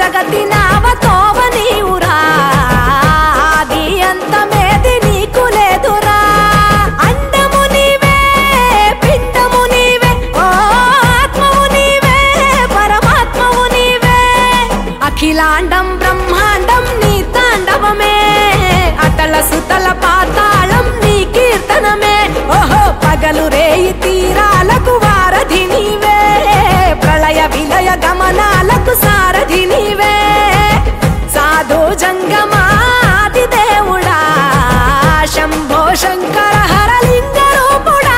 జగతి నావతోవ నీవురా ఆది అంతమేది నీకు లేదురా అండము నీవే పిండము నీవే ఓ ఆత్మవు నీవే పరమాత్మవు నీవే అఖిలాండం బ్రహ్మాండం నీ తాండవమే అతల సుతల పాతాళం నీ కీర్తనమే ఓహో పగలు రేయి తీరాలకు వారధి నీవే ప్రళయ విలయ గమనాలకు సారథి నీవే సాధు జంగమాది దేవుడా శంభో శంకర హరలింగ రూపుడా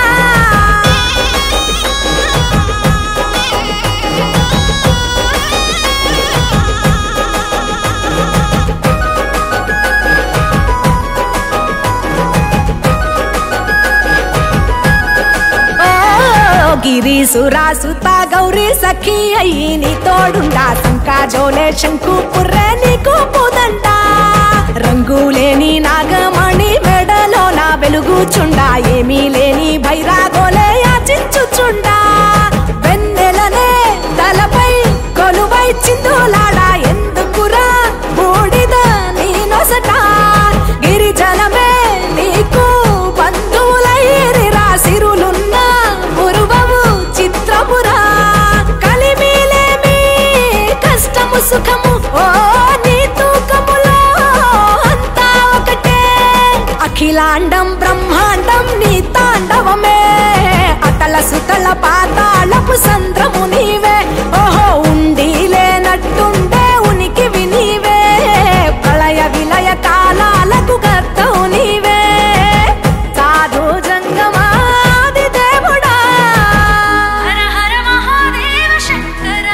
గిరి సురాసుత గౌరీ సఖీ అయ్యి నీ తోడుండా సంకాజోలే శంకు పుర్రే నీకు పుదండా రంగులేని నాగమణి మెడలో నా వెలుగుచుండా ఏమీ లేని భైరాగోలే యాచించుచుండా వెన్నెలనే తలపై కొలువై చిందులాడా ఎందుకురా బూడిద నీ నొసట గిరిజనమే నీకు బంధువులైరిరా సిరులున్న పురువవు చిత్రపురా కలిమిలేమి కష్టము సుఖము ఓ నీ తూకములో అంతా ఒకటే అఖిలాండం బ్రహ్మాండం నీ తాండవమే అతల సుతల పాతాళపు సంద్రము నీవే ఓహో ఉండి లేనట్టుండే ఉనికివి నీవే ప్రళయ విలయ కాలాలకు కర్తవు నీవే సాధు జంగమాది దేవుడా హర హర మహాదేవ శంకర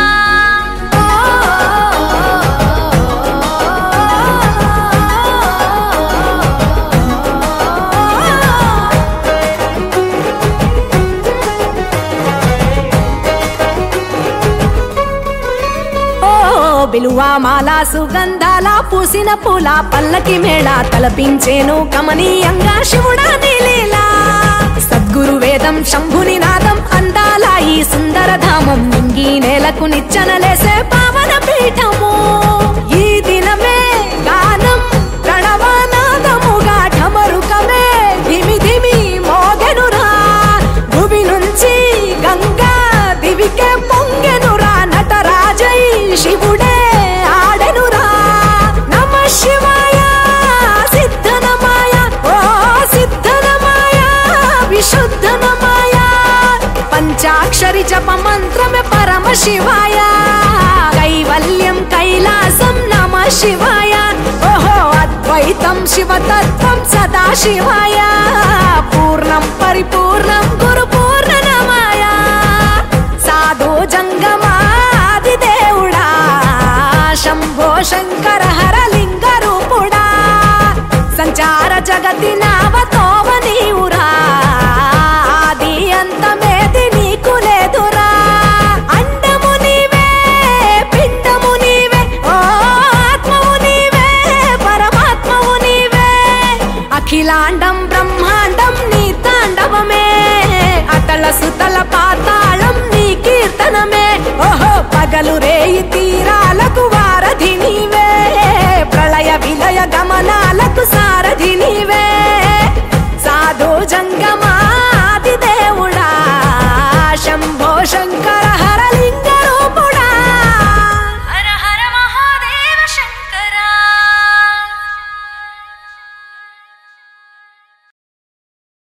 బిలువా మాల సుగంధాల పూసిన పూల పల్లకి మేళ తలపించేను కమనీయంగా శివుడా నీలీలా సద్గురు వేదం శంభుని నాదం అందాల ఈ సుందర ధామం నింగి నేలకు నిచ్చనలేసే పావన పీఠము ఈ దినమే గానం ప్రణవనాదముగా ఢమరుకమే ధిమి ధిమి మోగెనురా భూమి నుంచి గంగా దివికే పొంగెనురా నటరాజై శివుడే ఆడెనురా నమ శివాయ సిద్ధనమాయ ఓ సిద్ధనమాయ విశుద్ధనమాయ పంచాక్షరి జప మంత్రమే పరమ శివాయ కైవల్యం కైలాసం నమ శివాయ ఓహో అద్వైతం శివతత్వం సదా శివాయ పూర్ణం పరిపూర్ణం గురు పూర్ణనమాయ సాధు జంగమాది దేవుడా శంభో శంకర హరలింగ రూపుడా సంచార జగతి నావతోవ నీవురా ఆది అంతమేది నీకు లేదురా అండము నీవే పిండము నీవే ఓ ఆత్మవు నీవే పరమాత్మవు నీవే అఖిలాండం బ్రహ్మాండం నీ తాండవమే అతల సుతల పాతాళం నీ కీర్తనమే ఓహో పగలు రేయి తీరాలకు వారధి నీవే ప్రళయ విలయ గమనాలకు సారథి నీవే సాధు జంగమ